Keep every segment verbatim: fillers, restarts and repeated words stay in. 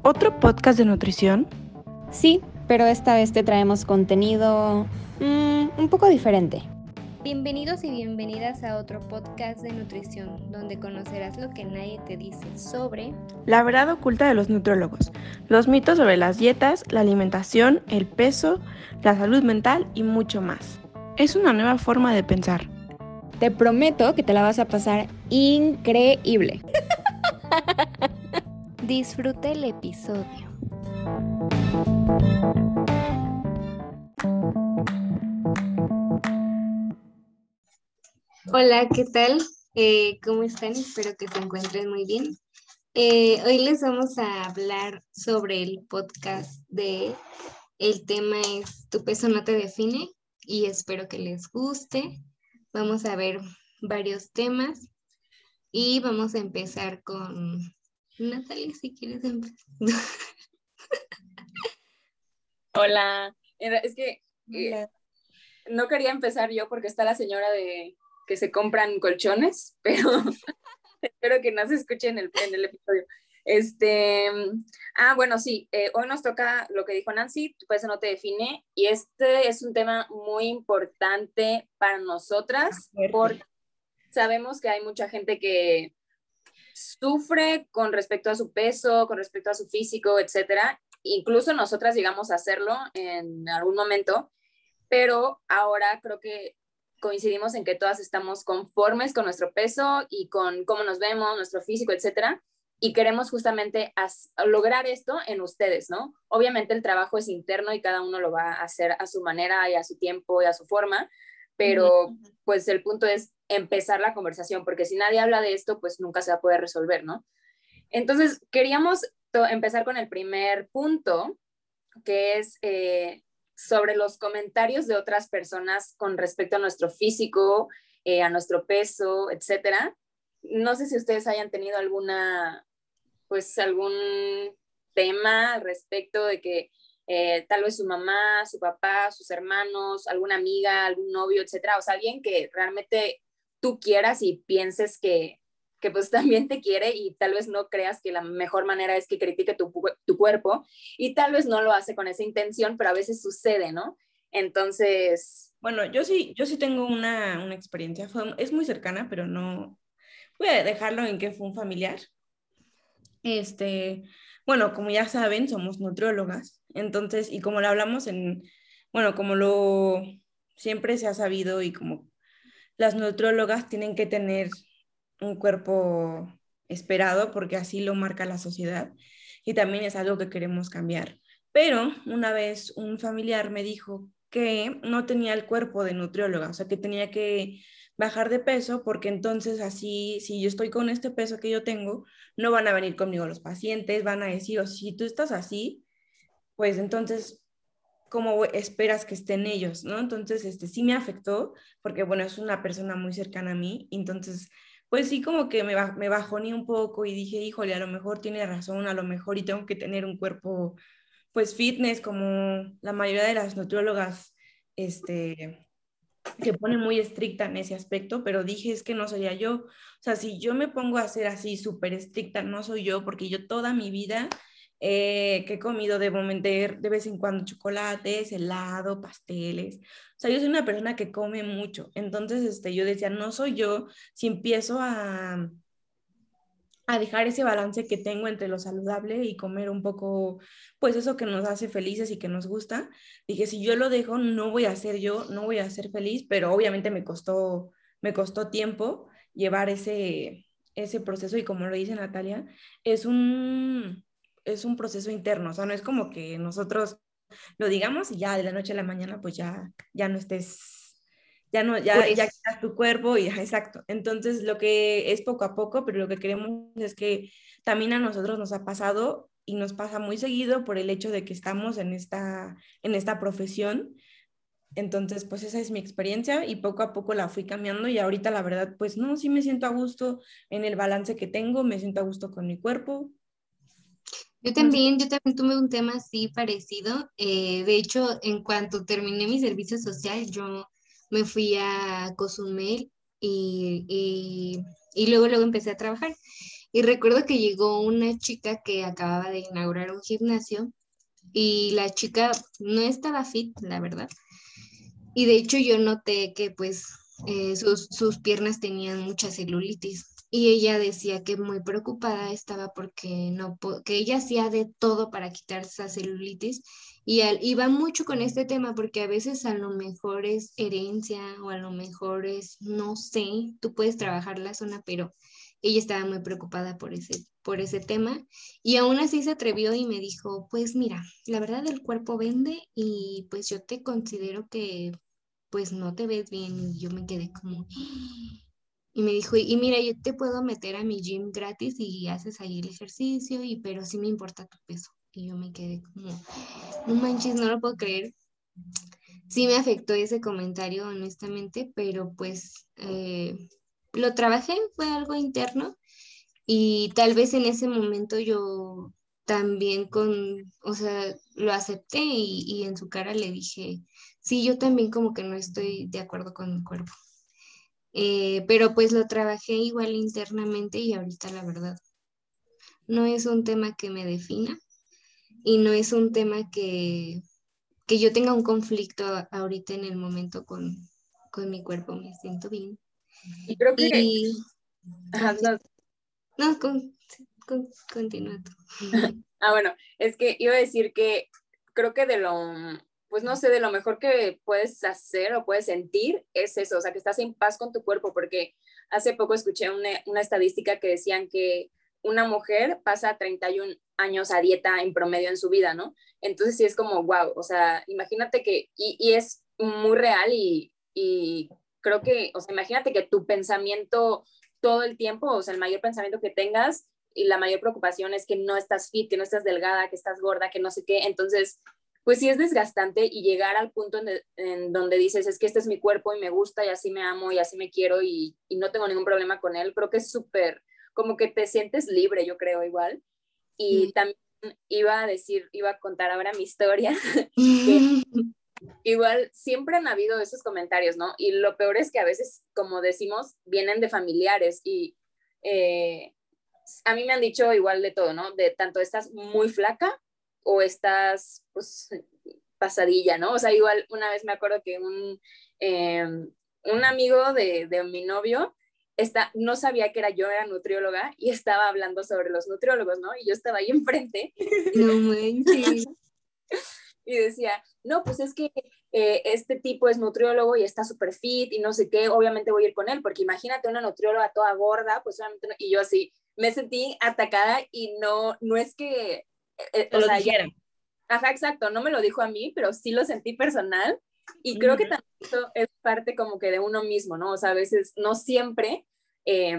¿Otro podcast de nutrición? Sí, pero esta vez te traemos contenido mmm, un poco diferente. Bienvenidos y bienvenidas a otro podcast de nutrición, donde conocerás lo que nadie te dice sobre la verdad oculta de los nutriólogos, los mitos sobre las dietas, la alimentación, el peso, la salud mental y mucho más. Es una nueva forma de pensar. Te prometo que te la vas a pasar increíble. Disfruta el episodio. Hola, ¿qué tal? Eh, ¿Cómo están? Espero que se encuentren muy bien. Eh, hoy les vamos a hablar sobre el podcast de el tema es Tu peso no te define y espero que les guste. Vamos a ver varios temas y vamos a empezar con Natalia, si quieres empezar. Hola, es que eh, no quería empezar yo porque está la señora de que se compran colchones, pero espero que no se escuche en el, en el episodio. Este, ah, bueno, sí, eh, hoy nos toca lo que dijo Nancy, tu peso no te define, y este es un tema muy importante para nosotras, porque sabemos que hay mucha gente que sufre con respecto a su peso, con respecto a su físico, etcétera. Incluso nosotras llegamos a hacerlo en algún momento, pero ahora creo que coincidimos en que todas estamos conformes con nuestro peso y con cómo nos vemos, nuestro físico, etcétera, y queremos justamente as- lograr esto en ustedes, ¿no? Obviamente el trabajo es interno y cada uno lo va a hacer a su manera y a su tiempo y a su forma, pero pues el punto es empezar la conversación, porque si nadie habla de esto, pues nunca se va a poder resolver, ¿no? Entonces, queríamos to- empezar con el primer punto, que es eh, sobre los comentarios de otras personas con respecto a nuestro físico, eh, a nuestro peso, etcétera. No sé si ustedes hayan tenido alguna, pues algún tema al respecto de que eh, tal vez su mamá, su papá, sus hermanos, alguna amiga, algún novio, etcétera, o sea, alguien que realmente tú quieras y pienses que, que pues también te quiere y tal vez no creas que la mejor manera es que critique tu, tu cuerpo y tal vez no lo hace con esa intención, pero a veces sucede, ¿no? Entonces... Bueno, yo sí, yo sí tengo una, una experiencia, fue, es muy cercana, pero no, voy a dejarlo en que fue un familiar. Este, bueno, como ya saben, somos nutriólogas, entonces, y como lo hablamos en, bueno, como lo siempre se ha sabido y como las nutriólogas tienen que tener un cuerpo esperado porque así lo marca la sociedad y también es algo que queremos cambiar. Pero una vez un familiar me dijo que no tenía el cuerpo de nutrióloga, o sea, que tenía que bajar de peso porque entonces así, si yo estoy con este peso que yo tengo, no van a venir conmigo los pacientes, van a decir, o si tú estás así, pues entonces cómo esperas que estén ellos, ¿no? Entonces, este, sí me afectó, porque, bueno, es una persona muy cercana a mí, entonces, pues sí como que me, me bajoné un poco y dije, híjole, a lo mejor tiene razón, a lo mejor y tengo que tener un cuerpo, pues, fitness, como la mayoría de las nutriólogas, este, se pone muy estricta en ese aspecto, pero dije, es que no sería yo, o sea, si yo me pongo a ser así súper estricta, no soy yo, porque yo toda mi vida eh, que he comido debo meter de vez en cuando chocolates, helado, pasteles. O sea, yo soy una persona que come mucho. Entonces, este, yo decía, no soy yo si empiezo a, a dejar ese balance que tengo entre lo saludable y comer un poco, pues eso que nos hace felices y que nos gusta. Dije, si yo lo dejo, no voy a ser yo, no voy a ser feliz, pero obviamente me costó, me costó tiempo llevar ese, ese proceso y como lo dice Natalia, es un, es un proceso interno, o sea, no es como que nosotros lo digamos y ya de la noche a la mañana pues ya, ya no estés, ya no, ya, Pues, ya quitas tu cuerpo y exacto. Entonces lo que es poco a poco, pero lo que queremos es que también a nosotros nos ha pasado y nos pasa muy seguido por el hecho de que estamos en esta, en esta profesión. Entonces, pues esa es mi experiencia y poco a poco la fui cambiando y ahorita la verdad, pues no, sí me siento a gusto en el balance que tengo, me siento a gusto con mi cuerpo. Yo también, yo también tuve un tema así parecido. Eh, de hecho, en cuanto terminé mi servicio social, yo me fui a Cozumel y, y, y luego, luego empecé a trabajar. Y recuerdo que llegó una chica que acababa de inaugurar un gimnasio y la chica no estaba fit, la verdad. Y de hecho yo noté que pues eh, sus, sus piernas tenían mucha celulitis. Y ella decía que muy preocupada estaba porque no po- que ella hacía de todo para quitar esa celulitis y al- iba mucho con este tema porque a veces a lo mejor es herencia o a lo mejor es, no sé, tú puedes trabajar la zona, pero ella estaba muy preocupada por ese, por ese tema y aún así se atrevió y me dijo, pues mira, la verdad el cuerpo vende y pues yo te considero que pues no te ves bien y yo me quedé como... Y me dijo, y mira, yo te puedo meter a mi gym gratis y haces ahí el ejercicio, y pero sí me importa tu peso. Y yo me quedé como, no manches, no lo puedo creer. Sí me afectó ese comentario, honestamente, pero pues eh, lo trabajé, fue algo interno y tal vez en ese momento yo también con, o sea, lo acepté y, y en su cara le dije, sí, yo también como que no estoy de acuerdo con mi cuerpo. Eh, pero pues lo trabajé igual internamente y ahorita la verdad no es un tema que me defina y no es un tema que, que yo tenga un conflicto a- ahorita en el momento con, con mi cuerpo, me siento bien. Y creo que, Y, ajá, ah, sí, no, no, con, con- continúa tú. ah, bueno, es que iba a decir que creo que de lo, pues no sé, de lo mejor que puedes hacer o puedes sentir es eso, o sea, que estás en paz con tu cuerpo, porque hace poco escuché una, una estadística que decían que una mujer pasa treinta y un años a dieta en promedio en su vida, ¿no? Entonces sí es como, wow, o sea, imagínate que, y, y es muy real y, y creo que, o sea, imagínate que tu pensamiento todo el tiempo, o sea, el mayor pensamiento que tengas y la mayor preocupación es que no estás fit, que no estás delgada, que estás gorda, que no sé qué. Entonces, pues sí es desgastante y llegar al punto en, de, en donde dices, es que este es mi cuerpo y me gusta y así me amo y así me quiero y, y no tengo ningún problema con él. Creo que es súper, como que te sientes libre, yo creo igual. Y también iba a decir, iba a contar ahora mi historia, que igual siempre han habido esos comentarios, ¿no? Y lo peor es que a veces, como decimos, vienen de familiares y eh, a mí me han dicho igual de todo, ¿no? De tanto estás muy flaca o estás, pues, pasadilla, ¿no? O sea, igual una vez me acuerdo que un, eh, un amigo de, de mi novio está, no sabía que era yo, era nutrióloga y estaba hablando sobre los nutriólogos, ¿no? Y yo estaba ahí enfrente y, No de, manches. y decía, no, pues es que eh, este tipo es nutriólogo y está súper fit y no sé qué, obviamente voy a ir con él, porque imagínate una nutrióloga toda gorda, pues obviamente no, y yo así, me sentí atacada y no, no es que, eh, Te o lo sea, ya, dijeron. ajá, exacto, no me lo dijo a mí, pero sí lo sentí personal y creo que Ujú. también eso es parte como que de uno mismo, ¿no? O sea, a veces no siempre, eh,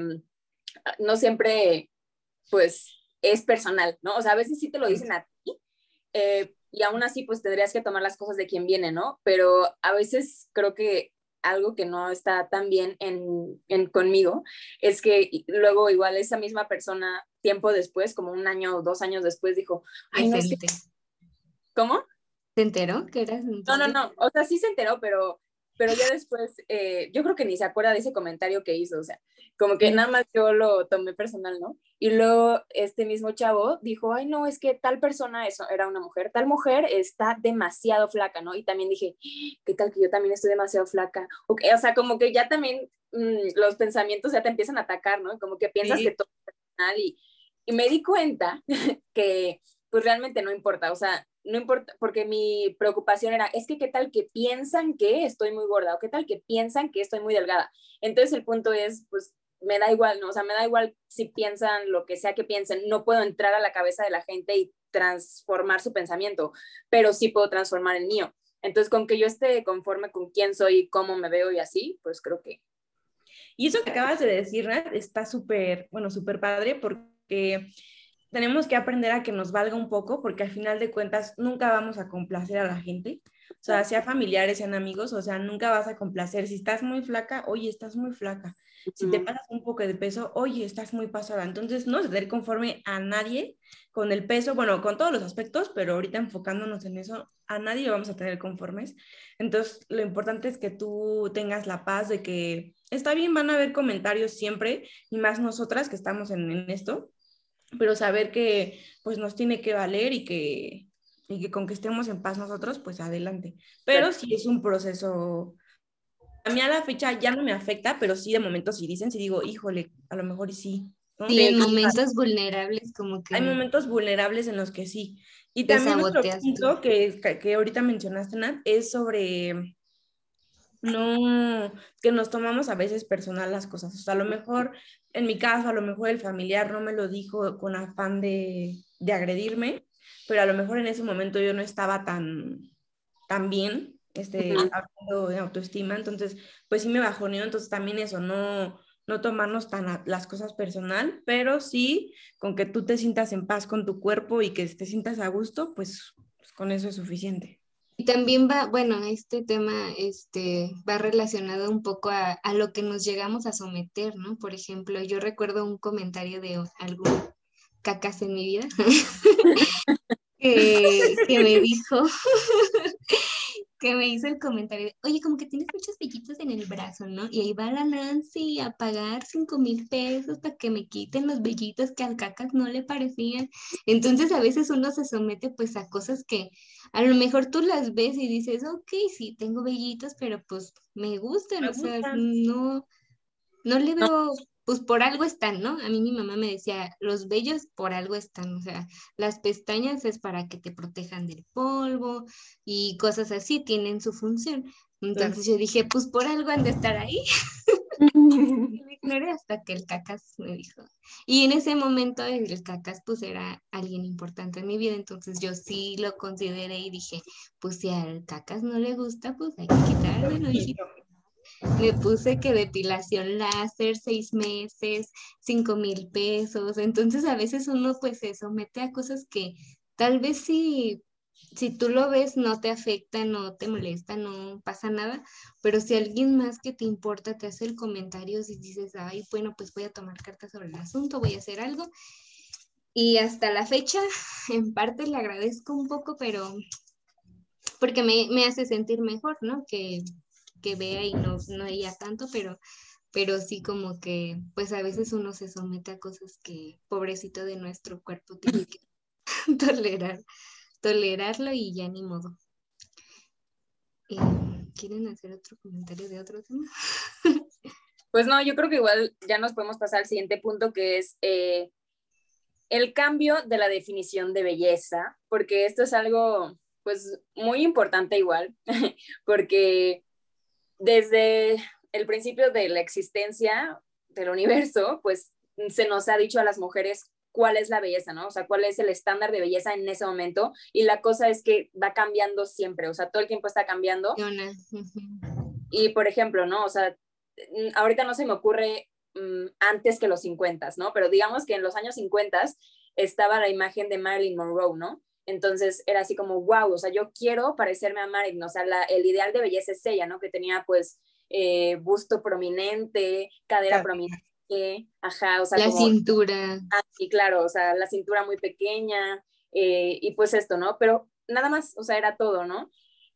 no siempre, pues, es personal, ¿no? O sea, a veces sí te lo dicen a ti, eh, y aún así, pues tendrías que tomar las cosas de quien viene, ¿no? Pero a veces creo que algo que no está tan bien en, en conmigo es que luego igual esa misma persona tiempo después, como un año o dos años después, dijo, ay, no, es que, ¿cómo? ¿Se enteró que eras No, no, nutrióloga? no, o sea, sí se enteró, pero, pero ya después, eh, yo creo que ni se acuerda de ese comentario que hizo, o sea, como que nada más yo lo tomé personal, ¿no? Y luego este mismo chavo dijo, ay, no, es que tal persona, eso era una mujer, tal mujer está demasiado flaca, ¿no? Y también dije, ¿qué tal que yo también estoy demasiado flaca? Okay, o sea, como que ya también mmm, los pensamientos ya te empiezan a atacar, ¿no? Como que piensas que Sí. todo es personal y, y me di cuenta que pues realmente no importa, o sea, no importa, porque mi preocupación era, es que qué tal que piensan que estoy muy gorda o qué tal que piensan que estoy muy delgada. Entonces el punto es, pues me da igual, ¿no? O sea, me da igual si piensan lo que sea que piensen, no puedo entrar a la cabeza de la gente y transformar su pensamiento, pero sí puedo transformar el mío. Entonces, con que yo esté conforme con quién soy, cómo me veo y así, pues creo que... Y eso que acabas de decir, Nat, está súper, bueno, súper padre porque tenemos que aprender a que nos valga un poco porque al final de cuentas nunca vamos a complacer a la gente. O sea, sea familiares, sean amigos, o sea, nunca vas a complacer. Si estás muy flaca, oye, estás muy flaca. Si te pasas un poco de peso, oye, estás muy pasada. Entonces, no ceder conforme a nadie con el peso, bueno, con todos los aspectos, pero ahorita enfocándonos en eso, a nadie vamos a tener conformes. Entonces, lo importante es que tú tengas la paz de que está bien, van a haber comentarios siempre, y más nosotras que estamos en, en esto, pero saber que pues nos tiene que valer y que, y que con que estemos en paz nosotros, pues adelante. Pero sí es un proceso, a mí a la fecha ya no me afecta, pero sí de momento sí dicen, sí digo, híjole, a lo mejor y sí, ¿no? Sí, en momentos vulnerables como que Hay momentos vulnerables en los que sí. Y te también otro saboteas tú. punto que, que ahorita mencionaste, Nat, es sobre no, que nos tomamos a veces personal las cosas. O sea, a lo mejor, en mi caso, a lo mejor el familiar no me lo dijo con afán de, de agredirme, pero a lo mejor en ese momento yo no estaba tan, tan bien, este, Ujú. hablando de autoestima, entonces, pues sí me bajoneó. Entonces también eso, no, no tomarnos tan a- las cosas personal, pero sí con que tú te sientas en paz con tu cuerpo y que te sientas a gusto, pues, pues con eso es suficiente. Y también va, bueno, este tema este, va relacionado un poco a, a lo que nos llegamos a someter, ¿no? Por ejemplo, yo recuerdo un comentario de algún cacas en mi vida que, que me dijo, que me hizo el comentario, de, oye, como que tienes muchos vellitos en el brazo, ¿no? Y ahí va la Nancy a pagar cinco mil pesos para que me quiten los vellitos que al cacas no le parecían. Entonces a veces uno se somete pues a cosas que a lo mejor tú las ves y dices, ok, sí, tengo vellitos, pero pues me gustan, Me o sea, gusta. no, no le veo, pues por algo están, ¿no? A mí mi mamá me decía, los vellos por algo están, o sea, las pestañas es para que te protejan del polvo y cosas así, tienen su función. Claro. Entonces yo dije, pues por algo han de estar ahí. Y lo ignoré hasta que el cacas me dijo. Y en ese momento el cacas pues era alguien importante en mi vida, entonces yo sí lo consideré y dije, pues si al cacas no le gusta, pues hay que quitárselo, hijito. Me puse que depilación láser, seis meses, cinco mil pesos. Entonces a veces uno pues se somete a cosas que tal vez si, si tú lo ves no te afecta, no te molesta, no pasa nada, pero si alguien más que te importa te hace el comentario y dices, ay, bueno, pues voy a tomar cartas sobre el asunto, voy a hacer algo. Y hasta la fecha, en parte le agradezco un poco, pero porque me, me hace sentir mejor, ¿no? Que, que vea y no, no ella tanto, pero, pero sí como que, pues a veces uno se somete a cosas que pobrecito de nuestro cuerpo tiene que tolerar, tolerarlo y ya ni modo. Eh, ¿Quieren hacer otro comentario de otro tema? Pues no, yo creo que igual ya nos podemos pasar al siguiente punto, que es eh, el cambio de la definición de belleza, porque esto es algo pues muy importante igual, porque desde el principio de la existencia del universo, pues se nos ha dicho a las mujeres cuál es la belleza, ¿no? O sea, cuál es el estándar de belleza en ese momento, y la cosa es que va cambiando siempre, o sea, todo el tiempo está cambiando. Y, por ejemplo, ¿no? O sea, ahorita no se me ocurre um, antes que los cincuenta, ¿no? Pero digamos que en los años cincuenta estaba la imagen de Marilyn Monroe, ¿no? Entonces era así como, wow, o sea, yo quiero parecerme a Marilyn, o sea, la, el ideal de belleza es ella, ¿no? Que tenía pues eh, busto prominente, cadera Claro. prominente, ajá, o sea, La como... cintura. Ah, y claro, o sea, la cintura muy pequeña, eh, y pues esto, ¿no? Pero nada más, o sea, era todo, ¿no?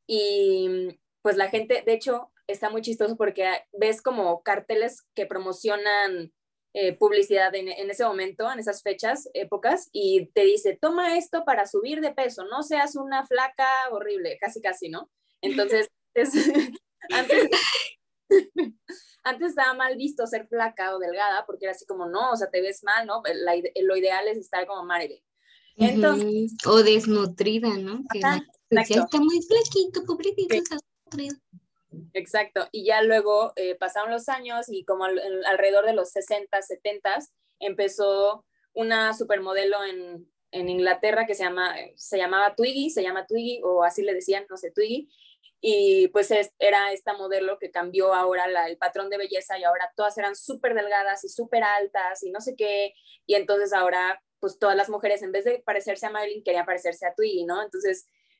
Y pues la gente, de hecho, está muy chistoso porque ves como carteles que promocionan eh, publicidad en, en ese momento, en esas fechas, épocas, y te dice, toma esto para subir de peso, no seas una flaca horrible, casi, casi, ¿no? Entonces, es, antes, antes estaba mal visto ser flaca o delgada porque era así como, no, o sea, te ves mal, ¿no? La, lo ideal es estar como Marilyn. Entonces, uh-huh. O desnutrida, ¿no? Que ajá, la decía, exacto. está muy flaquito, pobrecito, Sí. está desnutrido. Exacto, y ya luego eh, pasaron los años y como al, alrededor de los sesenta, setenta empezó una supermodelo en, en Inglaterra que se, llama, se llamaba Twiggy, se llama Twiggy o así le decían, no sé, Twiggy, y pues es, era esta modelo que cambió ahora la, el patrón de belleza y ahora todas eran súper delgadas y súper altas y no sé qué, y entonces ahora pues todas las mujeres en vez de parecerse a Marilyn querían parecerse a Twiggy, ¿no? Entonces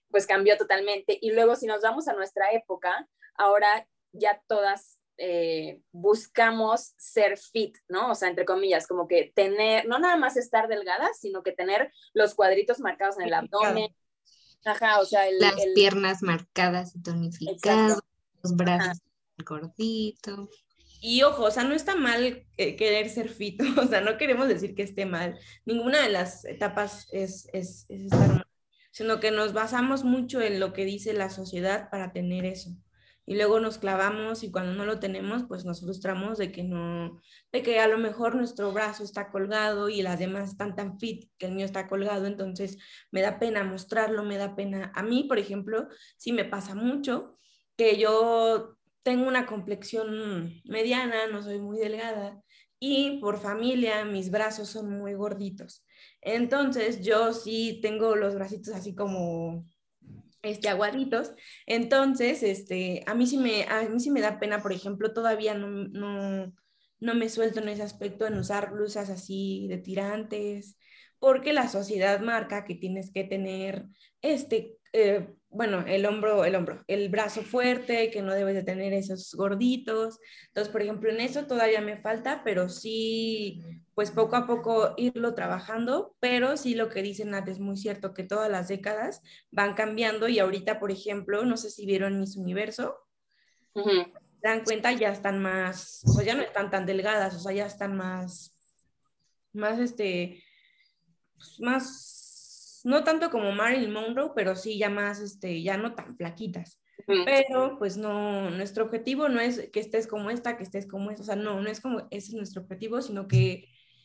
pues cambió totalmente. Y luego si nos vamos a nuestra época, ahora ya todas eh, buscamos ser fit, ¿no? O sea, entre comillas, como que tener, no nada más estar delgadas, sino que tener los cuadritos marcados en el abdomen. Ajá, o sea, el... Las el... piernas marcadas y tonificadas, Exacto. los brazos gorditos. Y ojo, o sea, no está mal eh, querer ser fit, o sea, no queremos decir que esté mal. Ninguna de las etapas es, es, es estar mal, sino que nos basamos mucho en lo que dice la sociedad para tener eso. Y luego nos clavamos y cuando no lo tenemos, pues nos frustramos de que no, de que a lo mejor nuestro brazo está colgado y las demás están tan fit que el mío está colgado, entonces me da pena mostrarlo, me da pena. A mí, por ejemplo, sí me pasa mucho que yo tengo una complexión mediana, no soy muy delgada y por familia mis brazos son muy gorditos. Entonces yo sí tengo los bracitos así como este, aguaditos. Entonces, este, a mí sí me, a mí sí me da pena, por ejemplo, todavía no, no, no me suelto en ese aspecto en usar blusas así de tirantes, porque la sociedad marca que tienes que tener este, eh, bueno, el hombro, el hombro, el brazo fuerte, que no debes de tener esos gorditos. Entonces, por ejemplo, en eso todavía me falta, pero sí, pues poco a poco irlo trabajando, pero sí lo que dice Nat es muy cierto, que todas las décadas van cambiando y ahorita, por ejemplo, no sé si vieron Miss Universo, Uh-huh. se dan cuenta, ya están más, o sea, ya no están tan delgadas, o sea, ya están más, más, este, pues, más, no tanto como Marilyn Monroe, pero sí ya más, este, ya no tan flaquitas. Uh-huh. Pero pues no, nuestro objetivo no es que estés como esta, que estés como esta, o sea, no, no es como ese es nuestro objetivo, sino que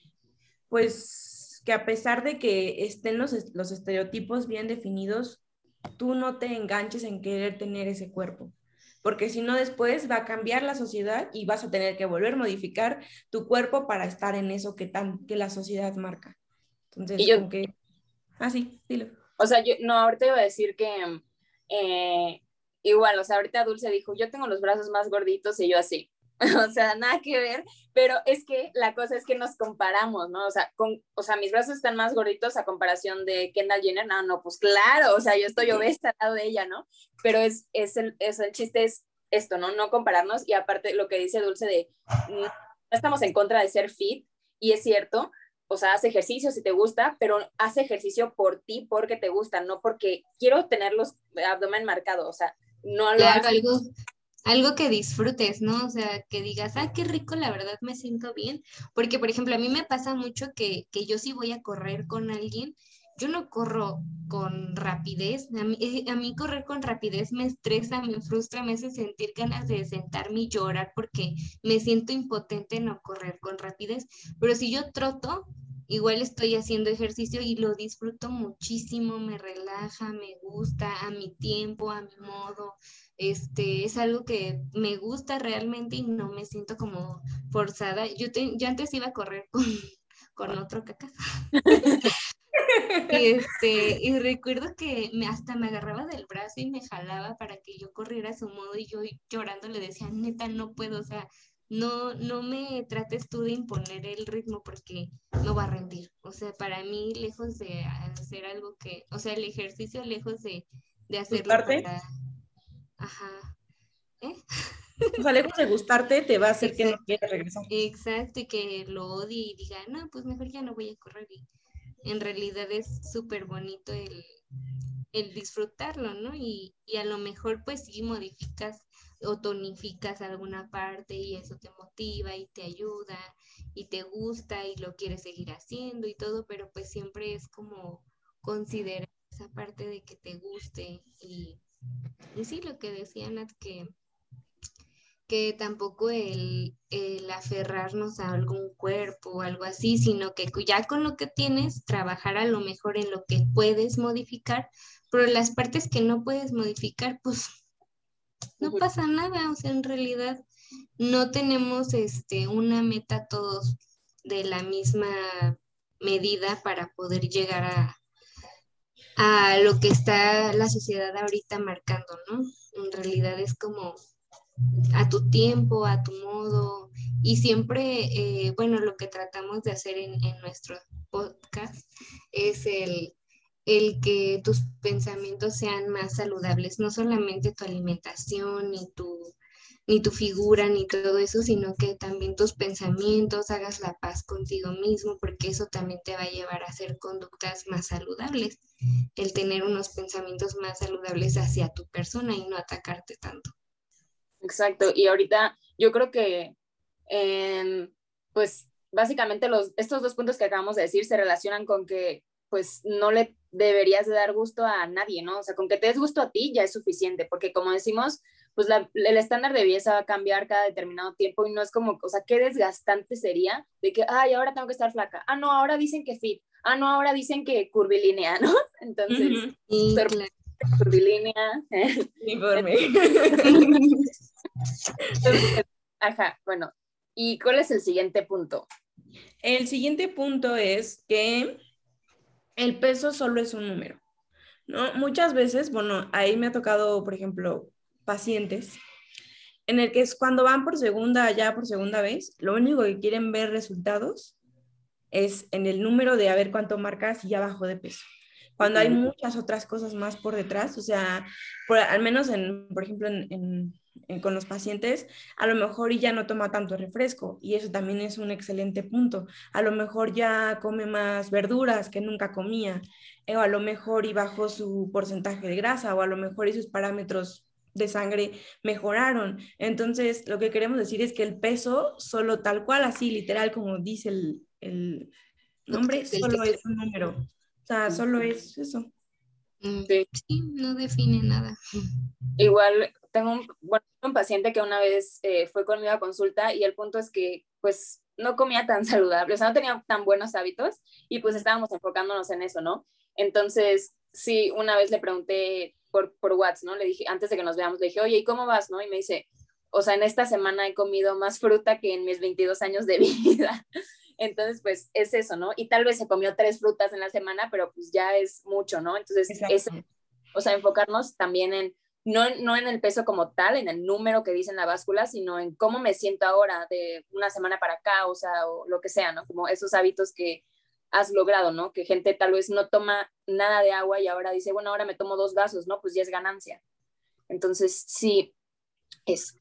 pues que a pesar de que estén los, los estereotipos bien definidos, tú no te enganches en querer tener ese cuerpo, porque si no después va a cambiar la sociedad y vas a tener que volver a modificar tu cuerpo para estar en eso que, tan, que la sociedad marca. Entonces, yo, como que, ah, sí, dilo. O sea, yo, no, ahorita iba a decir que eh, igual, o sea, ahorita Dulce dijo, yo tengo los brazos más gorditos y yo así. O sea, nada que ver, pero es que la cosa es que nos comparamos, ¿no? O sea, con, o sea, mis brazos están más gorditos a comparación de Kendall Jenner. No, no, pues claro, o sea, yo estoy obesa al lado de ella, ¿no? Pero es, es, el, es el chiste es esto, ¿no? No compararnos y aparte lo que dice Dulce de no estamos en contra de ser fit y es cierto, o sea, haz ejercicio si te gusta, pero haz ejercicio por ti, porque te gusta, no porque quiero tener los abdomen marcado, o sea, no lo Claro, hagas. algo, algo que disfrutes, ¿no? O sea, que digas, ah, qué rico, la verdad me siento bien. Porque, por ejemplo, a mí me pasa mucho que, que yo sí voy a correr con alguien, yo no corro con rapidez. A mí, eh, a mí correr con rapidez me estresa, me frustra, me hace sentir ganas de sentarme y llorar porque me siento impotente no correr con rapidez. Pero si yo troto, igual estoy haciendo ejercicio y lo disfruto muchísimo, me relaja, me gusta, a mi tiempo, a mi modo. Este, es algo que me gusta realmente y no me siento como forzada. Yo, te, yo antes iba a correr con, con otro caca. Y, este, y recuerdo que me, hasta me agarraba del brazo y me jalaba para que yo corriera a su modo y yo llorando le decía, neta, no puedo, o sea, no, no me trates tú de imponer el ritmo porque no va a rendir. O sea, para mí, lejos de hacer algo que, o sea, el ejercicio lejos de, de hacerlo ¿Gustarte? para... Ajá. ¿Eh? O sea, lejos de gustarte, te va a hacer que no Exacto, quieras regresar. exacto, y que lo odie y diga, no, pues mejor ya no voy a correr. Y en realidad es súper bonito el, el disfrutarlo, ¿no? Y, y a lo mejor pues sí modificas o tonificas alguna parte y eso te motiva y te ayuda y te gusta y lo quieres seguir haciendo y todo, pero pues siempre es como considerar esa parte de que te guste y, y sí, lo que decía Nat, que que tampoco el, el aferrarnos a algún cuerpo o algo así, sino que ya con lo que tienes, trabajar a lo mejor en lo que puedes modificar, pero las partes que no puedes modificar, pues no pasa nada, o sea, en realidad no tenemos este, una meta todos de la misma medida para poder llegar a, a lo que está la sociedad ahorita marcando, ¿no? En realidad es como a tu tiempo, a tu modo, y siempre, eh, bueno, lo que tratamos de hacer en, en nuestro podcast es el, el que tus pensamientos sean más saludables, no solamente tu alimentación ni tu, ni tu figura ni todo eso, sino que también tus pensamientos, hagas la paz contigo mismo, porque eso también te va a llevar a hacer conductas más saludables, el tener unos pensamientos más saludables hacia tu persona y no atacarte tanto. Exacto, y ahorita yo creo que, eh, pues, básicamente los, estos dos puntos que acabamos de decir se relacionan con que, pues, no le deberías de dar gusto a nadie, ¿no? O sea, con que te des gusto a ti ya es suficiente, porque como decimos, pues la, el estándar de belleza va a cambiar cada determinado tiempo y no es como, o sea, qué desgastante sería de que, ay, ahora tengo que estar flaca, ah, no, ahora dicen que fit, ah, no, ahora dicen que curvilínea, ¿no? Entonces, Uh-huh. Sí, claro. curvilínea. Informe. Entonces, ajá, bueno, ¿y cuál es el siguiente punto? El siguiente punto es que el peso solo es un número, ¿no? Muchas veces, bueno, ahí me ha tocado, por ejemplo, pacientes en el que es cuando van por segunda, ya por segunda vez, lo único que quieren ver resultados es en el número de a ver cuánto marcas y ya bajó de peso. Cuando hay muchas otras cosas más por detrás, o sea, por, al menos en, por ejemplo, en, en, en, con los pacientes, a lo mejor ya no toma tanto refresco y eso también es un excelente punto. A lo mejor ya come más verduras que nunca comía, o a lo mejor y bajó su porcentaje de grasa, o a lo mejor y sus parámetros de sangre mejoraron. Entonces, lo que queremos decir es que el peso, solo tal cual, así literal como dice el, el nombre, solo es un número. O sea, solo es eso. Sí, sí, no define nada. Igual tengo un, bueno, un paciente que una vez eh, fue conmigo a consulta y el punto es que pues no comía tan saludable, o sea, no tenía tan buenos hábitos y pues estábamos enfocándonos en eso, ¿no? Entonces, sí, una vez le pregunté por, por WhatsApp, ¿no? Le dije, antes de que nos veamos, le dije, oye, ¿y cómo vas, no? Y me dice, o sea, en esta semana he comido más fruta que en mis veintidós años de vida. Entonces, pues es eso, ¿no? Y tal vez se comió tres frutas en la semana, pero pues ya es mucho, ¿no? Entonces, es, o sea, enfocarnos también en, no, no en el peso como tal, en el número que dice en la báscula, sino en cómo me siento ahora de una semana para acá, o sea, o lo que sea, ¿no? Como esos hábitos que has logrado, ¿no? Que gente tal vez no toma nada de agua y ahora dice, bueno, ahora me tomo dos vasos, ¿no? Pues ya es ganancia. Entonces, sí, eso.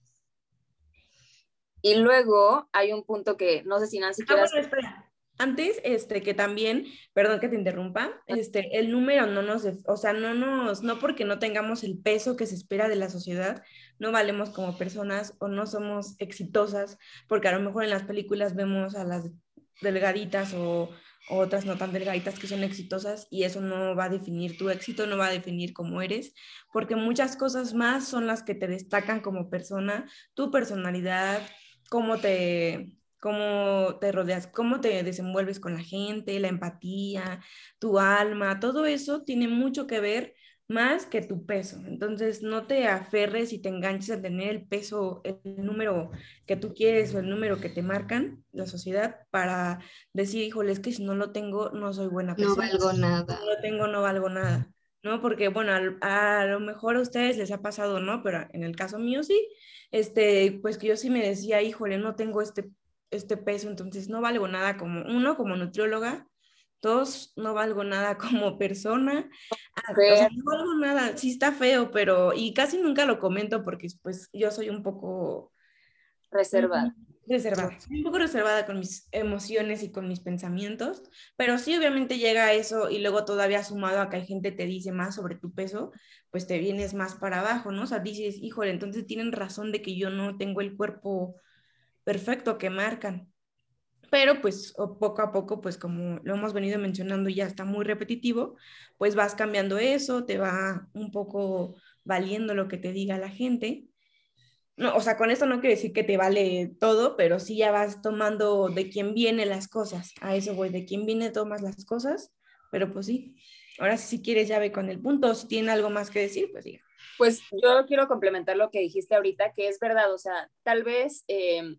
Y luego hay un punto que no sé si Nancy quieras... Ah, bueno, espera. Antes, este, que también, perdón que te interrumpa, este, el número no nos, o sea, no nos, no porque no tengamos el peso que se espera de la sociedad, no valemos como personas o no somos exitosas, porque a lo mejor en las películas vemos a las delgaditas o, o otras no tan delgaditas que son exitosas y eso no va a definir tu éxito, no va a definir cómo eres, porque muchas cosas más son las que te destacan como persona, tu personalidad, cómo te, cómo te rodeas, cómo te desenvuelves con la gente, la empatía, tu alma, todo eso tiene mucho que ver más que tu peso. Entonces, no te aferres y te enganches a tener el peso, el número que tú quieres o el número que te marcan la sociedad para decir, híjole, es que si no lo tengo, no soy buena persona. No valgo nada. Si no lo tengo, no valgo nada. ¿No? Porque, bueno, a, a lo mejor a ustedes les ha pasado, ¿no? Pero en el caso mío sí, este, pues que yo sí me decía, híjole, no tengo este, este peso, entonces no valgo nada como, uno, como nutrióloga, dos, no valgo nada como persona, ah, o sea, no valgo nada, sí está feo, pero, y casi nunca lo comento porque, pues, yo soy un poco... reservada. Reservada, soy un poco reservada con mis emociones y con mis pensamientos, pero sí obviamente llega a eso y luego todavía sumado a que hay gente te dice más sobre tu peso, pues te vienes más para abajo, ¿no? O sea, dices, híjole, entonces tienen razón de que yo no tengo el cuerpo perfecto que marcan. Pero pues poco a poco, pues como lo hemos venido mencionando y ya está muy repetitivo, pues vas cambiando eso, te va un poco valiendo lo que te diga la gente. No, o sea, con esto no quiero decir que te vale todo, pero sí ya vas tomando de quién vienen las cosas. A eso voy, de quién viene tomas las cosas, pero pues sí. Ahora sí, si quieres ya ve con el punto, si tiene algo más que decir, pues diga. Pues yo quiero complementar lo que dijiste ahorita, que es verdad, o sea, tal vez, eh,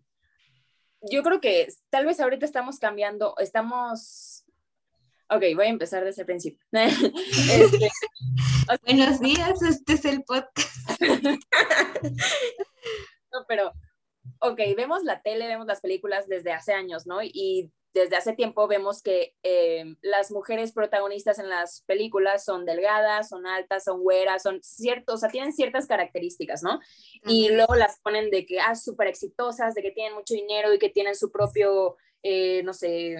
yo creo que tal vez ahorita estamos cambiando, estamos... Ok, voy a empezar desde el principio. este, o sea, buenos días, este es el podcast. No, pero, ok, vemos la tele, vemos las películas desde hace años, ¿no? Y desde hace tiempo vemos que eh, las mujeres protagonistas en las películas son delgadas, son altas, son güeras, son ciertos, o sea, tienen ciertas características, ¿no? Y luego las ponen de que, ah, súper exitosas, de que tienen mucho dinero y que tienen su propio, eh, no sé,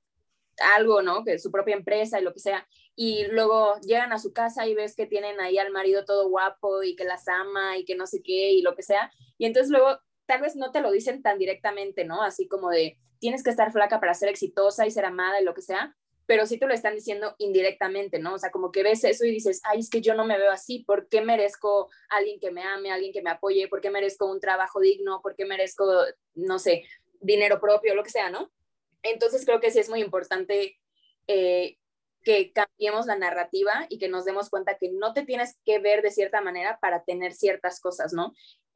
algo, ¿no? Que su propia empresa y lo que sea. Y luego llegan a su casa y ves que tienen ahí al marido todo guapo y que las ama y que no sé qué y lo que sea. Y entonces luego tal vez no te lo dicen tan directamente, ¿no? Así como de, tienes que estar flaca para ser exitosa y ser amada y lo que sea, pero sí te lo están diciendo indirectamente, ¿no? O sea, como que ves eso y dices, ay, es que yo no me veo así, ¿por qué merezco a alguien que me ame, a alguien que me apoye? ¿Por qué merezco un trabajo digno? ¿Por qué merezco, no sé, dinero propio, lo que sea, ¿no? Entonces creo que sí es muy importante eh, que cambiemos la narrativa y que nos demos cuenta que no te tienes que ver de cierta manera para tener ciertas cosas, ¿no?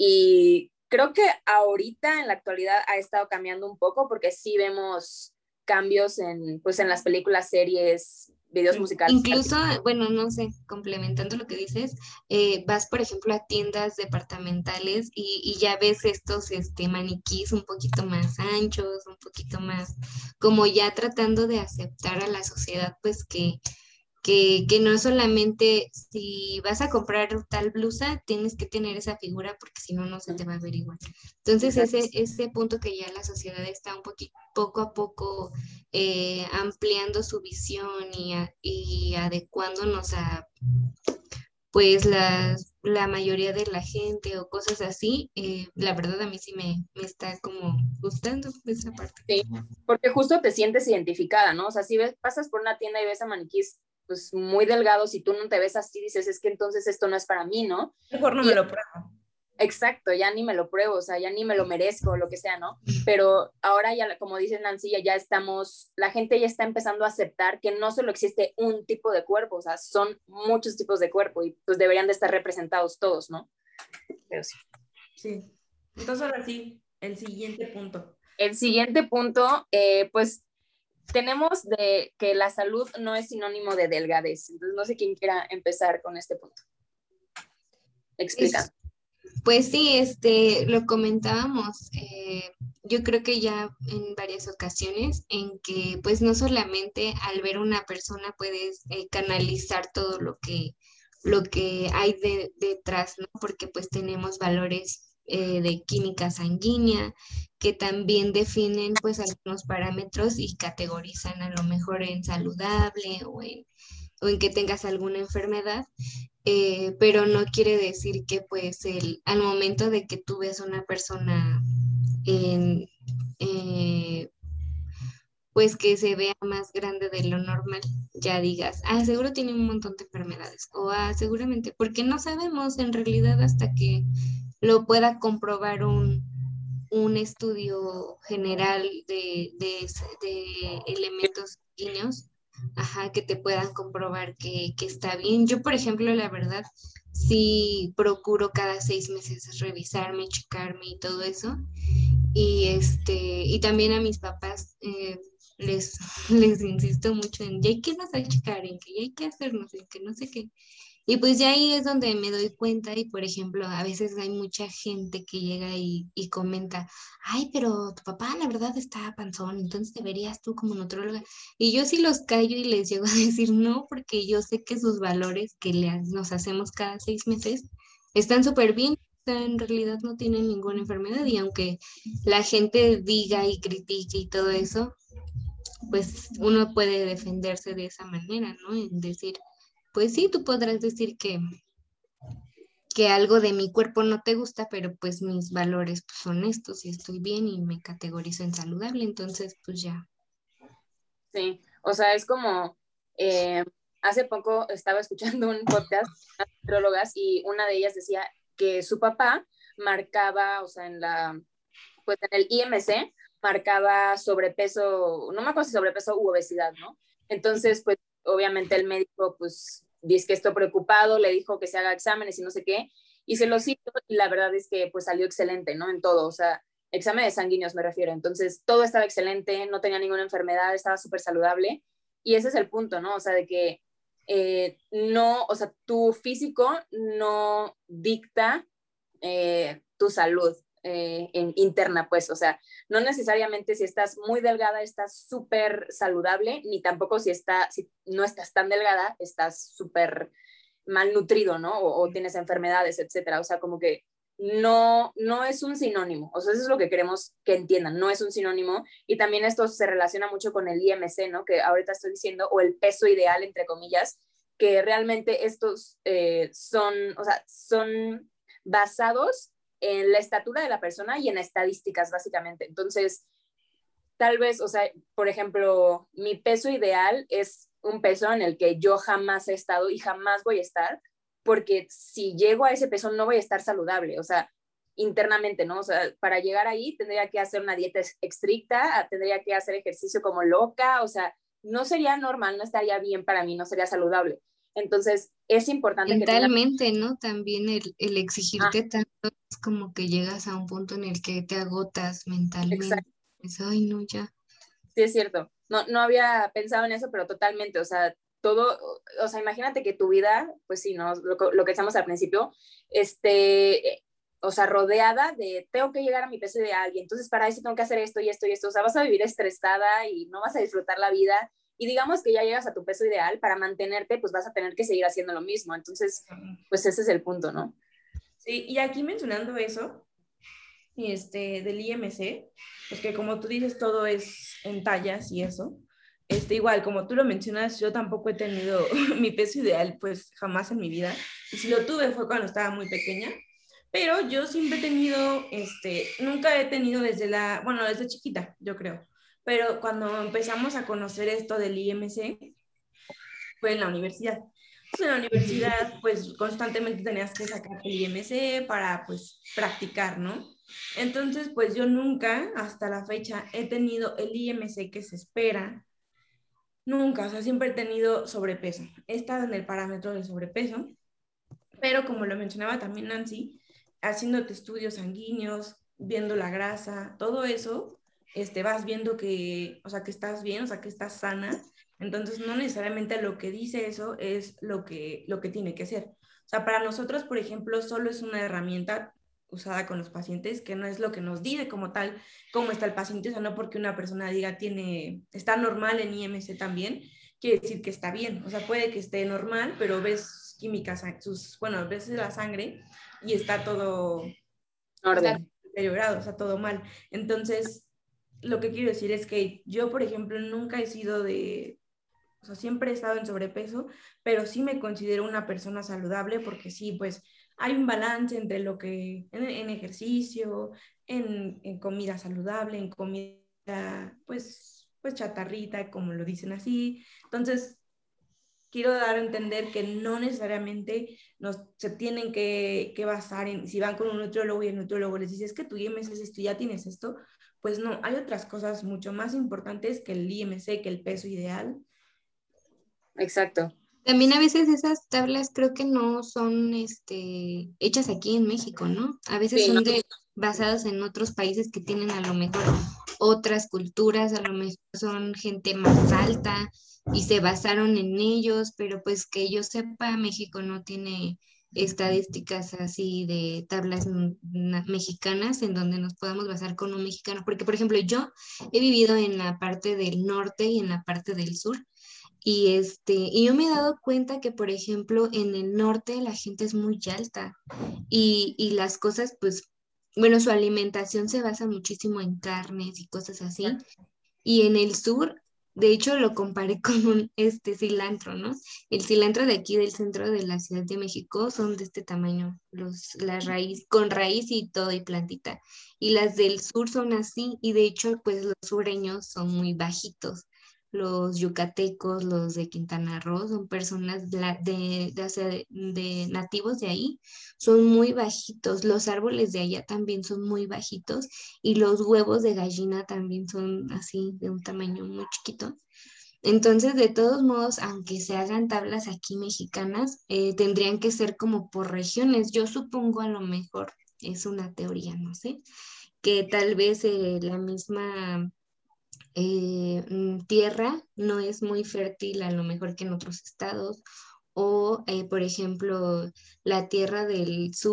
Y creo que ahorita en la actualidad ha estado cambiando un poco porque sí vemos cambios en, pues, en las películas, series, videos musicales. Incluso, bueno, no sé, complementando lo que dices, eh, vas, por ejemplo, a tiendas departamentales y, y ya ves estos este, maniquís un poquito más anchos, un poquito más, como ya tratando de aceptar a la sociedad, pues que que, que no solamente si vas a comprar tal blusa, tienes que tener esa figura porque si no, no se te va a ver igual. Entonces, ese, ese punto que ya la sociedad está un poquito, poco a poco eh, ampliando su visión y, a- y adecuándonos a, pues, las, la mayoría de la gente o cosas así, eh, la verdad a mí sí me, me está como gustando esa parte. Sí, porque justo te sientes identificada, ¿no? O sea, si ves, pasas por una tienda y ves a maniquís pues muy delgados y tú no te ves así, dices, es que entonces esto no es para mí, ¿no? Mejor no Y me lo pruebo. exacto, ya ni me lo pruebo, o sea, ya ni me lo merezco, lo que sea, ¿no? Pero ahora ya, como dice Nancy, ya, ya estamos, la gente ya está empezando a aceptar que no solo existe un tipo de cuerpo, o sea, son muchos tipos de cuerpo y pues deberían de estar representados todos, ¿no? Pero sí. Sí. Entonces ahora sí, el siguiente punto. El siguiente punto, eh, pues tenemos de que la salud no es sinónimo de delgadez. Entonces, no sé quién quiera empezar con este punto. Explica. Pues sí, este, lo comentábamos, eh, yo creo que ya en varias ocasiones, en que pues no solamente al ver una persona puedes eh, canalizar todo lo que, lo que hay de, detrás, ¿no? Porque pues tenemos valores eh, de química sanguínea que también definen pues algunos parámetros y categorizan a lo mejor en saludable o en, o en que tengas alguna enfermedad, eh, pero no quiere decir que pues el, al momento de que tú ves a una persona en, eh, pues que se vea más grande de lo normal, ya digas, ah, seguro tiene un montón de enfermedades, o ah, seguramente, porque no sabemos en realidad hasta que lo pueda comprobar un, un estudio general de, de, de elementos sanguíneos, ajá, que te puedan comprobar que, que está bien. Yo, por ejemplo, la verdad, sí procuro cada seis meses revisarme, checarme y todo eso. Y este, y también a mis papás eh, les, les insisto mucho en ya hay que irnos a checar, en que ya hay que hacernos, en que no sé qué. Y pues ya ahí es donde me doy cuenta y, por ejemplo, a veces hay mucha gente que llega y, y comenta, ay, pero tu papá la verdad está panzón, entonces deberías tú como nutróloga. Y yo sí los callo y les llego a decir no, porque yo sé que sus valores que le, ha- nos hacemos cada seis meses están súper bien. O sea, en realidad no tienen ninguna enfermedad y aunque la gente diga y critique y todo eso, pues uno puede defenderse de esa manera, ¿no? En decir, pues sí, tú podrás decir que, que algo de mi cuerpo no te gusta, pero pues mis valores pues, son estos y estoy bien y me categorizo en saludable, entonces pues ya. Sí, o sea, es como, eh, hace poco estaba escuchando un podcast de nutriólogas y una de ellas decía que su papá marcaba, o sea, en la, pues en el I M C, marcaba sobrepeso, no me acuerdo si sobrepeso u obesidad, ¿no? Entonces, pues obviamente el médico, pues, dice que estoy preocupado, le dijo que se haga exámenes y no sé qué, y se los hizo y la verdad es que pues salió excelente, ¿no? En todo, o sea, exámenes sanguíneos me refiero. Entonces, todo estaba excelente, no tenía ninguna enfermedad, estaba súper saludable. Y ese es el punto, ¿no? O sea, de que eh, no, o sea, tu físico no dicta eh, tu salud. eh, en, interna, pues, o sea, no necesariamente si estás muy delgada estás súper saludable, ni tampoco si, está, si no estás tan delgada estás súper malnutrido, ¿no? O, o tienes enfermedades, etcétera. O sea, como que no, no es un sinónimo. O sea, eso es lo que queremos que entiendan, no es un sinónimo. Y también esto se relaciona mucho con el I M C, ¿no? Que ahorita estoy diciendo, o el peso ideal, entre comillas, que realmente estos eh, son, o sea, son basados en la estatura de la persona y en estadísticas, básicamente. Entonces, tal vez, o sea, por ejemplo, mi peso ideal es un peso en el que yo jamás he estado y jamás voy a estar, porque si llego a ese peso no voy a estar saludable, o sea, internamente, ¿no? O sea, para llegar ahí tendría que hacer una dieta estricta, tendría que hacer ejercicio como loca, o sea, no sería normal, no estaría bien para mí, no sería saludable. Entonces, es importante que tengan... Mentalmente, ¿no? También el, el Ah, exigirte tanto es como que llegas a un punto en el que te agotas mentalmente. exacto, Es, ay, no, ya. sí es cierto. No, no había pensado en eso, pero totalmente, o sea, todo, o sea, imagínate que tu vida, pues sí, ¿no? Lo, que- lo que echamos al principio, este, o sea, rodeada de, tengo que llegar a mi peso ideal, y entonces para eso tengo que hacer esto y esto y esto, o sea, vas a vivir estresada y no vas a disfrutar la vida, y digamos que ya llegas a tu peso ideal, para mantenerte, pues vas a tener que seguir haciendo lo mismo, entonces, pues ese es el punto, ¿no? Sí, y aquí mencionando eso, este, del I M C, pues que como tú dices, todo es en tallas y eso. Este, igual, como tú lo mencionas, yo tampoco he tenido mi peso ideal, pues jamás en mi vida. Y si lo tuve fue cuando estaba muy pequeña. Pero yo siempre he tenido, este, nunca he tenido desde la, bueno, desde chiquita, yo creo. Pero cuando empezamos a conocer esto del I M C, fue en la universidad. Entonces, en la universidad, pues constantemente tenías que sacar el I M C para, pues, practicar, ¿no? Entonces, pues yo nunca, hasta la fecha, he tenido el I M C que se espera. Nunca, o sea, siempre he tenido sobrepeso. He estado en el parámetro del sobrepeso, pero como lo mencionaba también Nancy, haciéndote estudios sanguíneos, viendo la grasa, todo eso, este, vas viendo que, o sea, que estás bien, o sea, que estás sana. Entonces, no necesariamente lo que dice eso es lo que, lo que tiene que ser. O sea, para nosotros, por ejemplo, solo es una herramienta usada con los pacientes, que no es lo que nos dice como tal cómo está el paciente, o sea, no porque una persona diga tiene, está normal en I M C también, quiere decir que está bien, o sea, puede que esté normal, pero ves químicas, sus, bueno, ves la sangre y está todo, está Orden. deteriorado, o sea, todo mal. Entonces, lo que quiero decir es que yo, por ejemplo, nunca he sido de, o sea, siempre he estado en sobrepeso, pero sí me considero una persona saludable porque sí, pues hay un balance entre lo que, en, en ejercicio, en, en comida saludable, en comida, pues, pues chatarrita, como lo dicen así. Entonces, quiero dar a entender que no necesariamente nos, se tienen que, que basar en, si van con un nutriólogo y el nutriólogo les dice, es que tu I M C es esto, ya tienes esto, pues no, hay otras cosas mucho más importantes que el I M C, que el peso ideal. Exacto. También a veces esas tablas creo que no son este, hechas aquí en México, ¿no? A veces Sí, no, son de, basadas en otros países que tienen a lo mejor otras culturas, a lo mejor son gente más alta y se basaron en ellos, pero pues que yo sepa, México no tiene estadísticas así de tablas mm, na- mexicanas en donde nos podamos basar con un mexicano, porque por ejemplo yo he vivido en la parte del norte y en la parte del sur. Y este, y yo me he dado cuenta que, por ejemplo, en el norte la gente es muy alta y, y las cosas, pues, bueno, su alimentación se basa muchísimo en carnes y cosas así. Y en el sur, de hecho, lo comparé con un este cilantro, ¿no? El cilantro de aquí del centro de la Ciudad de México son de este tamaño, los, la raíz, con raíz y todo y plantita. Y las del sur son así, y de hecho, pues los sureños son muy bajitos. Los yucatecos, los de Quintana Roo, son personas de, de, de, o sea, de- de nativos de ahí, son muy bajitos. Los árboles de allá también son muy bajitos y los huevos de gallina también son así de un tamaño muy chiquito. Entonces, de todos modos, aunque se hagan tablas aquí mexicanas, eh, tendrían que ser como por regiones. Yo supongo a lo mejor, es una teoría, no sé, que tal vez eh, la misma eh, mm, tierra no es muy fértil a lo mejor que en otros estados o, eh, por ejemplo, la tierra del sur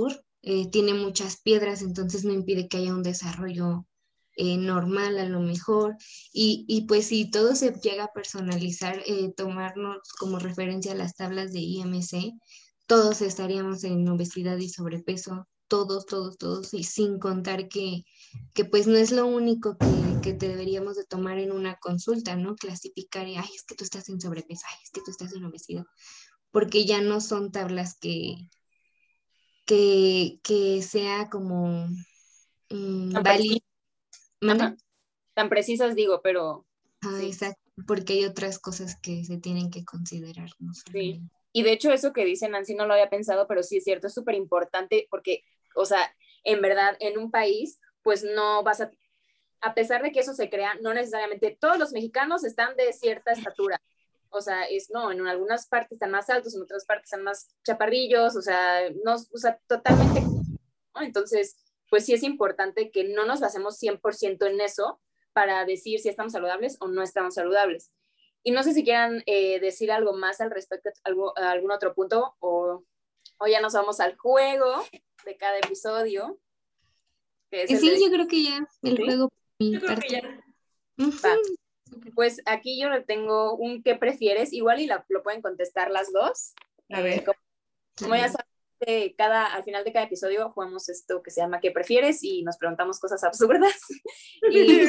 eh, tiene muchas piedras, entonces no impide que haya un desarrollo eh, normal a lo mejor. Y, y pues si todo se llega a personalizar, eh, tomarnos como referencia las tablas de I M C, todos estaríamos en obesidad y sobrepeso, todos, todos, todos, y sin contar que, que pues no es lo único que, que te deberíamos de tomar en una consulta, ¿no? Clasificar, y, ay, es que tú estás en sobrepeso, ay, es que tú estás en obesidad, porque ya no son tablas que, que, que sea como mm, Tan válido. precisas, ajá, tan precisas digo, pero Ah, sí, exacto, porque hay otras cosas que se tienen que considerar, no sí. solamente. Y de hecho eso que dice Nancy no lo había pensado, pero sí es cierto, es súper importante porque, o sea, en verdad, en un país, pues no vas a, a pesar de que eso se crea, no necesariamente todos los mexicanos están de cierta estatura. O sea, es no, en algunas partes están más altos, en otras partes están más chaparrillos, o sea, no, o sea, totalmente, ¿no? Entonces, pues sí es importante que no nos basemos cien por ciento en eso para decir si estamos saludables o no estamos saludables. Y no sé si quieran eh, decir algo más al respecto, algo, algún otro punto, o, o ya nos vamos al juego de cada episodio, que es Eh, el sí, de... yo creo que ya el ¿Sí? juego por mi Yo creo que parte. ya. Ujú. Va. Pues aquí yo le tengo un ¿qué prefieres? Igual y la, lo pueden contestar las dos. A Eh, ver. como, como ya saben, eh, cada, al final de cada episodio jugamos esto que se llama ¿qué prefieres? Y nos preguntamos cosas absurdas. y,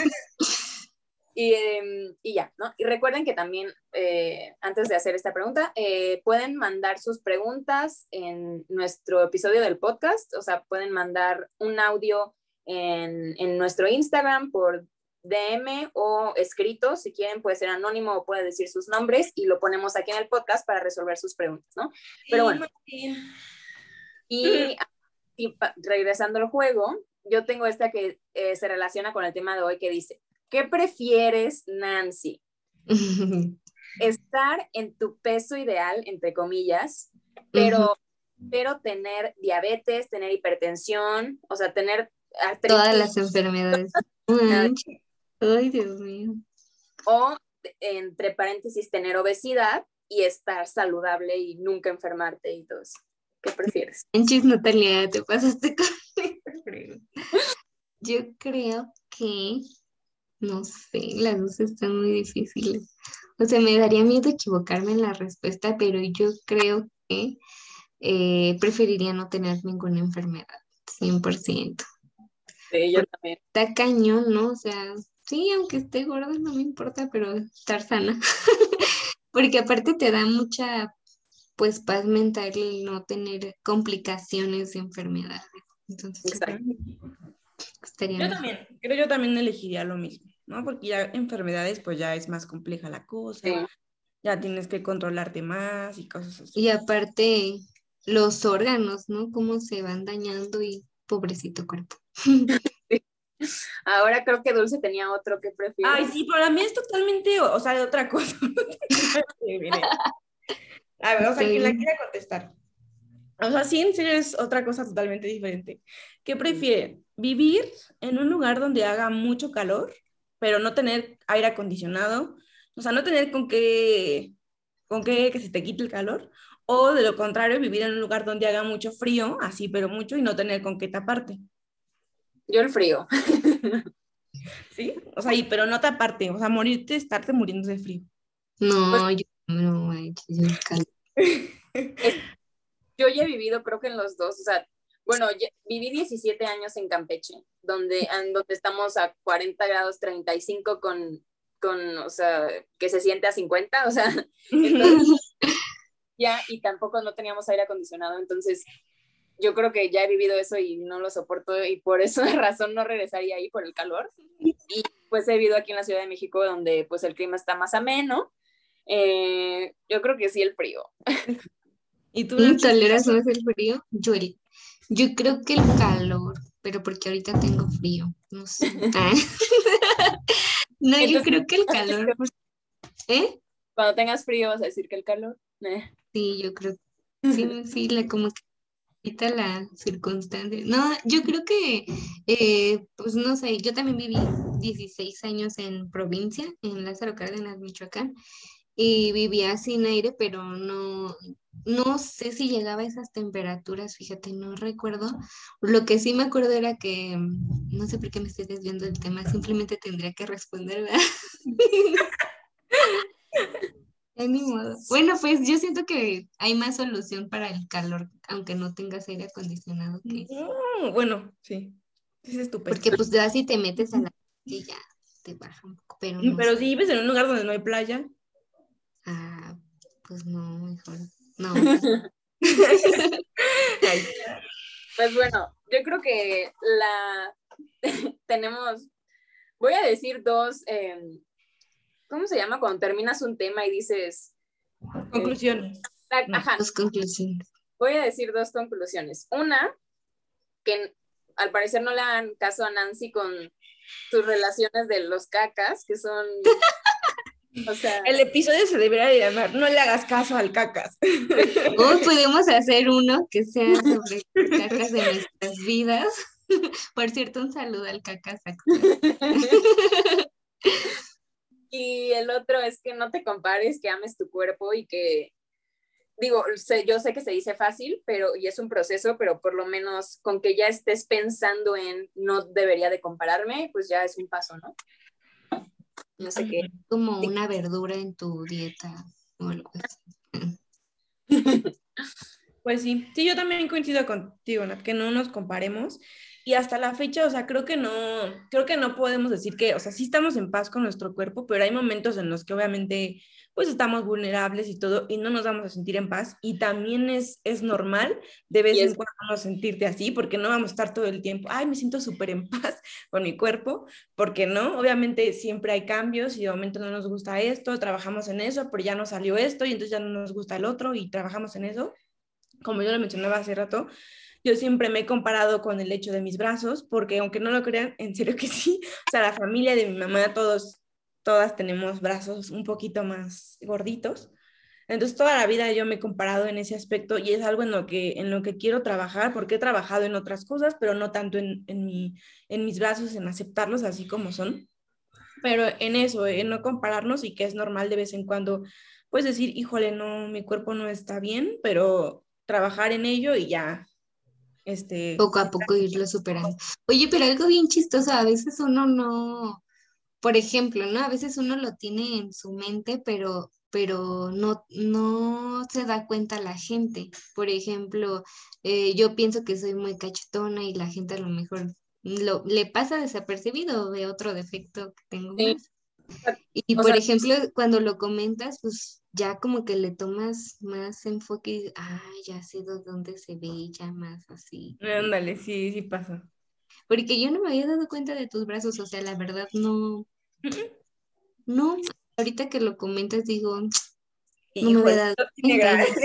y, eh, y ya, ¿no? Y recuerden que también, eh, antes de hacer esta pregunta, eh, pueden mandar sus preguntas en nuestro episodio del podcast. O sea, pueden mandar un audio en, en nuestro Instagram por D M o escrito, si quieren puede ser anónimo o puede decir sus nombres y lo ponemos aquí en el podcast para resolver sus preguntas, ¿no? Pero bueno, Sí, y, y regresando al juego, yo tengo esta que eh, se relaciona con el tema de hoy que dice, ¿qué prefieres, Nancy? Estar en tu peso ideal, entre comillas, pero, uh-huh. pero tener diabetes, tener hipertensión, o sea, tener artritis. Todas las enfermedades. Ay, Dios mío. O, entre paréntesis, tener obesidad y estar saludable y nunca enfermarte y todo eso. ¿Qué prefieres? Manches, Natalia, te pasaste con... Yo creo que, no sé, las dos están muy difíciles. O sea, me daría miedo equivocarme en la respuesta, pero yo creo que eh, preferiría no tener ninguna enfermedad, cien por ciento. Sí, yo también. Está cañón, ¿no? O sea, sí, aunque esté gorda no me importa, pero estar sana. Porque aparte te da mucha, pues, paz mental el no tener complicaciones de enfermedades. Entonces, exacto. Estaría yo mejor. también, creo yo también elegiría lo mismo, ¿no? Porque ya enfermedades, pues ya es más compleja la cosa, sí. Ya tienes que controlarte más y cosas así. Y aparte, los órganos, ¿no? Cómo se van dañando y pobrecito cuerpo. Ahora creo que Dulce tenía otro que prefiere. Ay, sí, pero a mí es totalmente, o sea, de otra cosa. A ver, o sea, quien la quiera contestar. O sea, sí, en serio es otra cosa totalmente diferente. ¿Qué prefieren? ¿Vivir en un lugar donde haga mucho calor, pero no tener aire acondicionado? O sea, no tener con qué, con qué que se te quite el calor. O de lo contrario, vivir en un lugar donde haga mucho frío, así, pero mucho, y no tener con qué taparte. Yo el frío. ¿Sí? O sea, y, pero no taparte, o sea, morirte, estarte muriendo de frío. No, pues, yo no, yo el calor. Es, yo ya he vivido, creo que en los dos, o sea, bueno, ya, viví diecisiete años en Campeche, donde, donde estamos a cuarenta grados, treinta y cinco con, con, o sea, que se siente a cincuenta, o sea, entonces, ya, y tampoco no teníamos aire acondicionado, entonces yo creo que ya he vivido eso y no lo soporto y por esa razón no regresaría ahí por el calor. Y pues he vivido aquí en la Ciudad de México donde pues el clima está más ameno. Eh, yo creo que sí el frío. ¿Y tú, Nancy? ¿Toleras más el frío? Yo, el, yo creo que el calor, pero porque ahorita tengo frío, no sé. Ah. No, entonces, yo creo que el calor. ¿Eh? Cuando tengas frío vas a decir que el calor. Eh. Sí, yo creo que sí, sí, la, como que ahorita la circunstancia. No, yo creo que, eh, pues no sé, yo también viví dieciséis años en provincia, en Lázaro Cárdenas, Michoacán, y vivía sin aire, pero no, no sé si llegaba a esas temperaturas, fíjate, no recuerdo. Lo que sí me acuerdo era que, mm, no sé por qué me estoy desviando del tema, simplemente tendría que responder, ¿verdad? Ya ni modo. Bueno, pues yo siento que hay más solución para el calor, aunque no tengas aire acondicionado que. No, bueno, sí. Ese es tu Porque perspectiva. pues ya si te metes a la y ya te baja un poco, pero no Pero sé. si vives en un lugar donde no hay playa. Ah, pues no, mejor. No, pues. Ay, Pues bueno, yo creo que la tenemos, voy a decir dos, eh, ¿cómo se llama? Cuando terminas un tema y dices, eh, conclusiones. ah, No. ajá, Dos conclusiones. voy a decir dos conclusiones. Una, que al parecer no le dan caso a Nancy con sus relaciones de los cacas, que son, o sea, El episodio se debería de llamar No le hagas caso al cacas. O podemos hacer uno que sea sobre las cacas de nuestras vidas. Por cierto, un saludo al cacas actual. y el otro es que no te compares, que ames tu cuerpo y que, digo, sé, yo sé que se dice fácil, pero y es un proceso, pero por lo menos con que ya estés pensando en no debería de compararme, pues ya es un paso, ¿no? No sé qué. Como una verdura en tu dieta o algo así. Pues sí, sí, yo también coincido contigo, Nat, que no nos comparemos. Y hasta la fecha, o sea, creo que no, creo que no podemos decir que, o sea, sí estamos en paz con nuestro cuerpo, pero hay momentos en los que obviamente, pues estamos vulnerables y todo, y no nos vamos a sentir en paz. Y también es, es normal de vez Y en es, cuando no sentirte así, porque no vamos a estar todo el tiempo, ay, me siento súper en paz con mi cuerpo, porque no, obviamente siempre hay cambios y de momento no nos gusta esto, trabajamos en eso, pero ya no salió esto y entonces ya no nos gusta el otro y trabajamos en eso. Como yo lo mencionaba hace rato, yo siempre me he comparado con el hecho de mis brazos, porque aunque no lo crean, en serio que sí, o sea, la familia de mi mamá, todos, todas tenemos brazos un poquito más gorditos. Entonces, toda la vida yo me he comparado en ese aspecto y es algo en lo que, en lo que quiero trabajar, porque he trabajado en otras cosas, pero no tanto en, en, mi, en mis brazos, en aceptarlos así como son. Pero en eso, en no compararnos y que es normal de vez en cuando, pues decir, híjole, no, mi cuerpo no está bien, pero trabajar en ello y ya, este, Poco a poco irlo superando. Oye, pero algo bien chistoso, a veces uno no, por ejemplo, ¿no? A veces uno lo tiene en su mente, pero, pero no, no se da cuenta la gente. Por ejemplo, eh, yo pienso que soy muy cachetona y la gente a lo mejor lo, le pasa desapercibido, ve otro defecto que tengo sí, más. Y o por sea, ejemplo, cuando lo comentas, pues ya como que le tomas más enfoque y, ah, ya sé de dónde se ve, ya más así. ándale, sí, sí pasa. Porque yo no me había dado cuenta de tus brazos, o sea, la verdad no, no, ahorita que lo comentas digo, no me había Híjole, dado no tiene cuenta. gracia.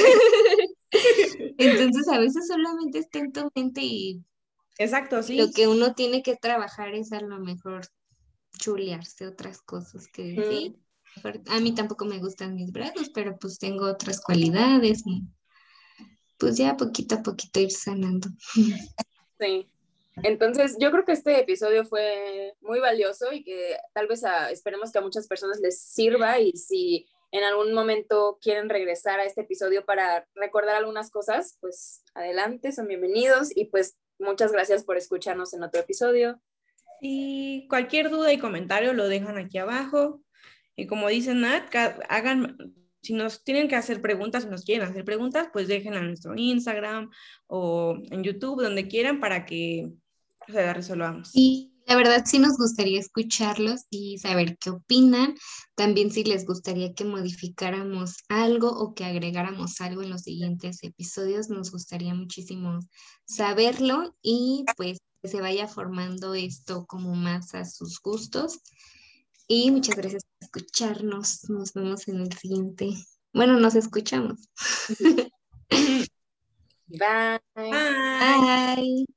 Entonces a veces solamente está en tu mente y Exacto, lo sí. que uno tiene que trabajar es a lo mejor chulearse otras cosas que mm, sí. mejor- A mí tampoco me gustan mis brazos, pero pues tengo otras cualidades y pues ya poquito a poquito ir sanando. sí. Entonces, yo creo que este episodio fue muy valioso y que tal vez a, esperemos que a muchas personas les sirva y si en algún momento quieren regresar a este episodio para recordar algunas cosas, pues adelante, son bienvenidos y pues muchas gracias por escucharnos en otro episodio. Y cualquier duda y comentario lo dejan aquí abajo. Y como dice Nat, ca- hagan, si nos tienen que hacer preguntas, si nos quieren hacer preguntas, pues déjenla en nuestro Instagram o en YouTube, donde quieran, para que se las resolvamos. Y la verdad sí nos gustaría escucharlos y saber qué opinan. También si les gustaría que modificáramos algo o que agregáramos algo en los siguientes episodios, nos gustaría muchísimo saberlo y pues que se vaya formando esto como más a sus gustos. Y muchas gracias por escucharnos. Nos vemos en el siguiente. Bueno, nos escuchamos. Bye. Bye. Bye.